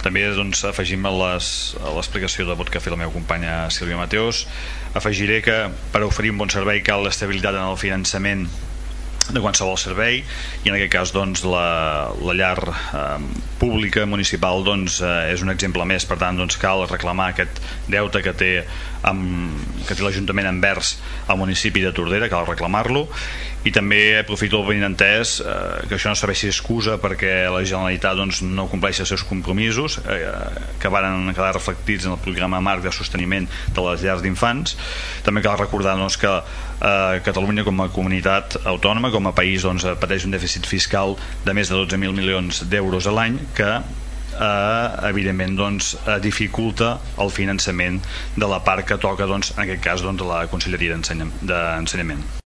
També doncs, afegim a l'explicació de vot que ha fet la meva companya Sílvia Mateos, afegiré que per oferir un bon servei cal l'estabilitat en el finançament de qualsevol servei, i en aquest cas doncs, la llar pública municipal doncs, és un exemple més. Per tant doncs, cal reclamar aquest deute que té l'Ajuntament envers el municipi de Tordera, cal reclamar-lo. I també aprofito el benentès que això no serveixi d'excusa perquè la Generalitat doncs, no compleixi els seus compromisos que varen quedar reflectits en el programa marc de sosteniment de les llars d'infants. També cal recordar doncs, que Catalunya com a comunitat autònoma, com a país, doncs, pateix un dèficit fiscal de més de 12.000 milions d'euros a l'any que evidentment doncs, dificulta el finançament de la part que toca doncs, en aquest cas doncs, a la Conselleria d'Ensenyament.